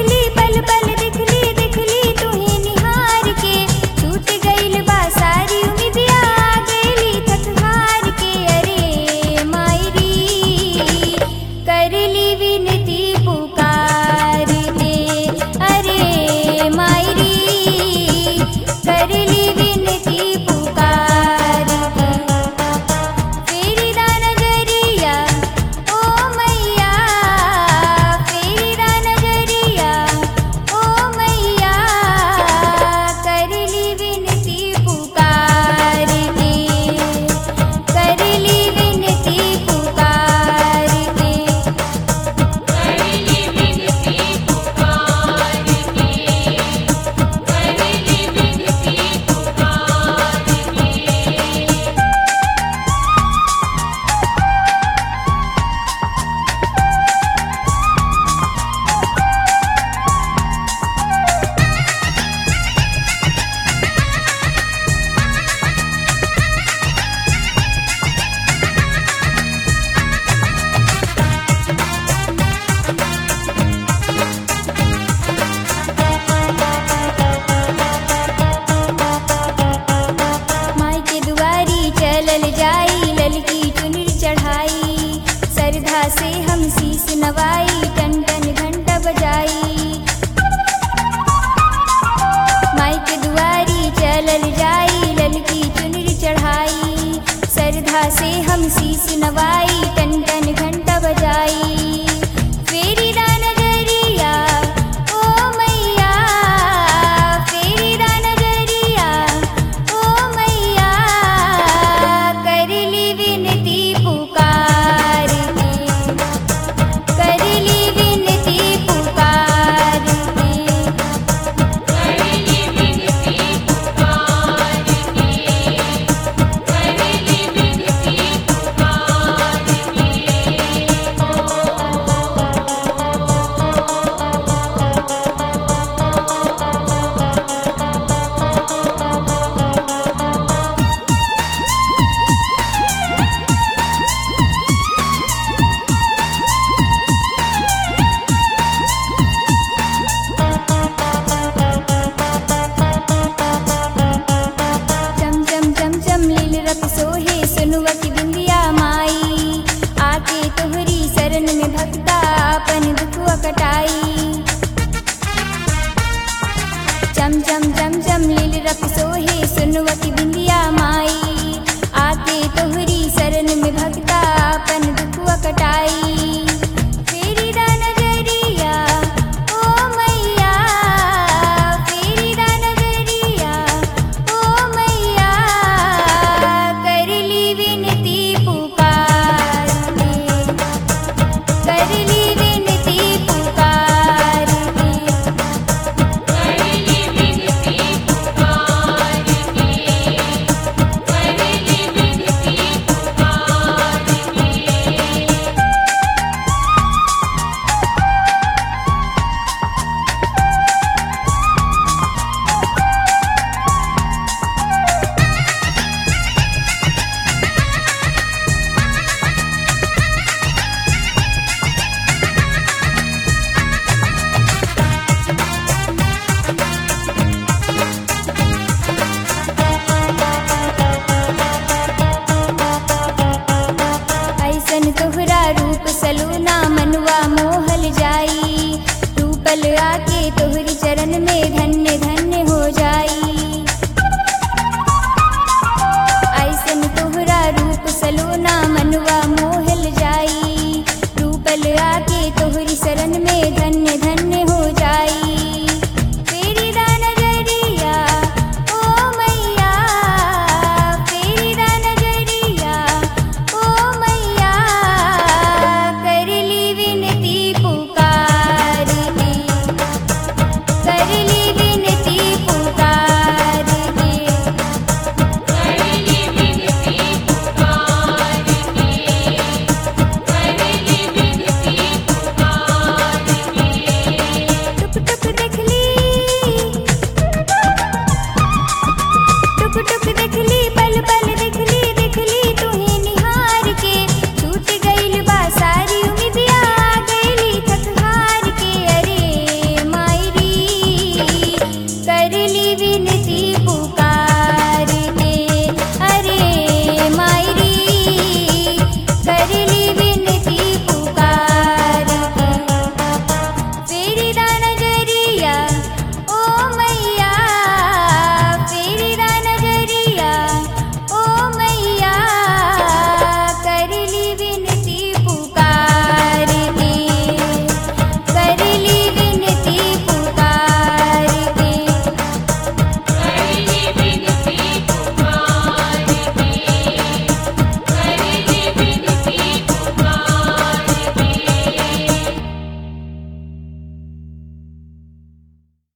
दिखली पल पल दिखली दिखली तुही निहार के छूट गइल बा सारी उम्मीदिया गेली थक हार के अरे मायरी करली विनती पुकार दे अरे मायरी करली विनती पुकार दे फेरी दा नजरिया ओ मैया फेरी दा नजरिया ओ मैया करली विनती पुकार दे करली विनती पुकार दे माई के दुआरी चलल जाई ललकी चुनरी चढ़ाई श्रद्धा से हम शीस नवाई टन टन घंटा बजाई माई के दुआरी चलल जाई ललकी चुनरी चढ़ाई श्रद्धा से हम शीस नवाई टन टन घंटा बजाई फेरी दा नजरिया ओ मैया फेरी दा नजरिया ओ मैया करली विनती पुकार दे करली विनती पुकार दे चम चम चम चम लील रत सोहे सुनुआ की बिंदिया माई आके तोहरी शरण में भक्ता अपन दुखुआ कटाई चम चम चम चम लील रत सोहे सुनुआ की बिंदिया माई आके तोहरी शरण में भक्ता अपन दुखुआ कटाई फेरी दा नजरिया ओ मैया फेरी दा नजरिया ओ मैया करली विनती पुकार दे करली विनती पुकार दे ऐसन तोहरा रूप सलूना मनवा मोहल जाई रूपल आके तोहरी चरण में धन्य